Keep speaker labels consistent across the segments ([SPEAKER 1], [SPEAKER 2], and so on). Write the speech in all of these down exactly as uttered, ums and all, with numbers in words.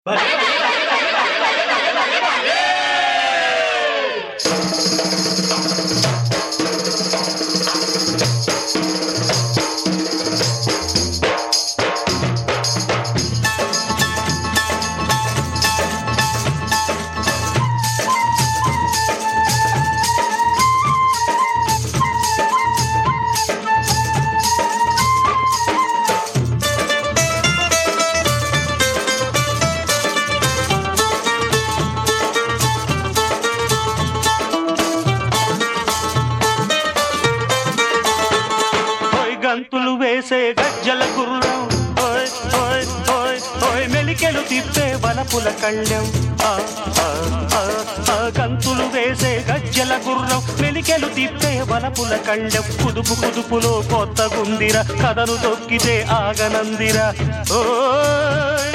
[SPEAKER 1] గంతులు వేసే గజ్జల గుర్రం ఓయ్ ఓయ్ ఓయ్ ఓయ్ మెలికెలు తిప్పే వలపుల కళ్ళెం ఆ ఆ ఆ ఆ గంతులు వేసే గజ్జల గుర్రం మెలికెలు తిప్పే వలపుల కళ్ళెం కుదుపు కుదుపులో కొత్త గుందిర కథను తొక్కితే ఆగనందిర ఓయ్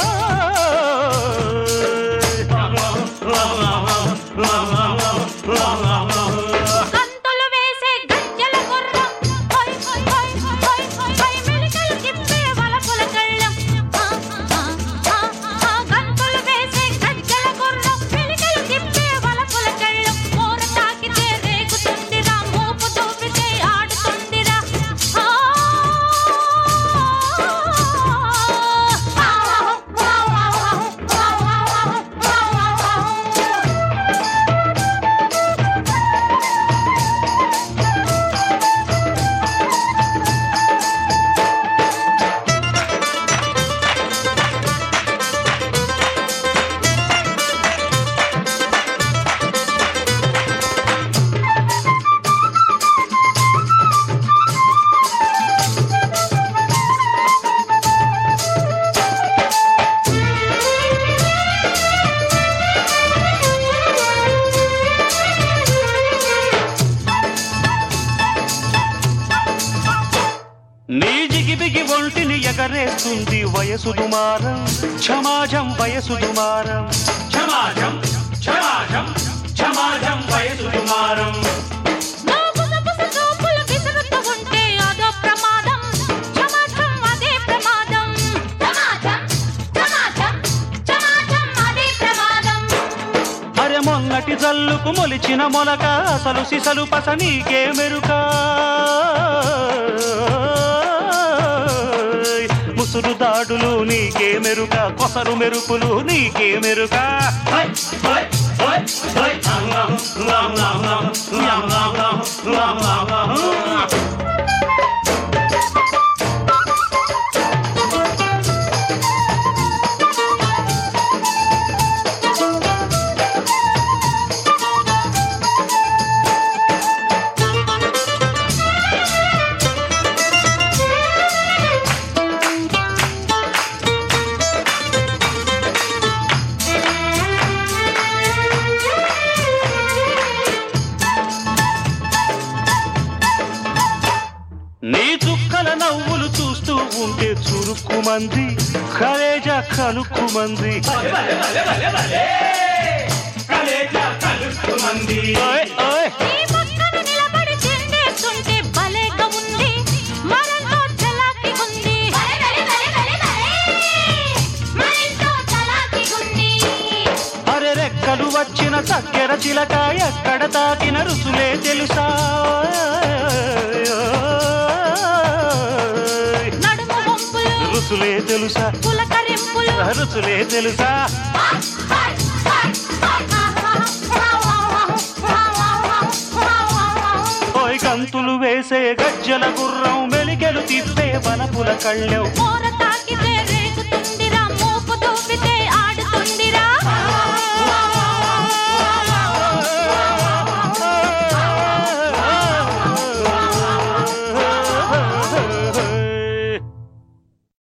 [SPEAKER 1] నీ జిగిబిగి ఒంటిని ఎగరేస్తుంది వయసు దుమారం ఛమాజం వయసు దుమారం ఛమాజం ఛమాజం ఛమాజం వయసు దుమారం అరే మొన్నటి జల్లుకు మొలిచిన మొలక అసలు సిసలు పస నీకే మెరుకా ముసురు దాడులు నీకే మెరుక కొసరు మెరుపులు నీకే మెరుక నీ చుక్కల నవ్వులు చూస్తూ ఉంటే చురుక్కు మంది కలేజా కలుక్కు మంది అరే రెక్కలు వచ్చిన చక్కెర చిలక ఎక్కడ తాకిన రుసులే తెలుసా రుసులే తెలుసా రుసులే తెలుసా ఓయ్ గంతులు వేసే గజ్జల గుర్రం మెలికెలు తిప్పే వలపుల కళ్ళెం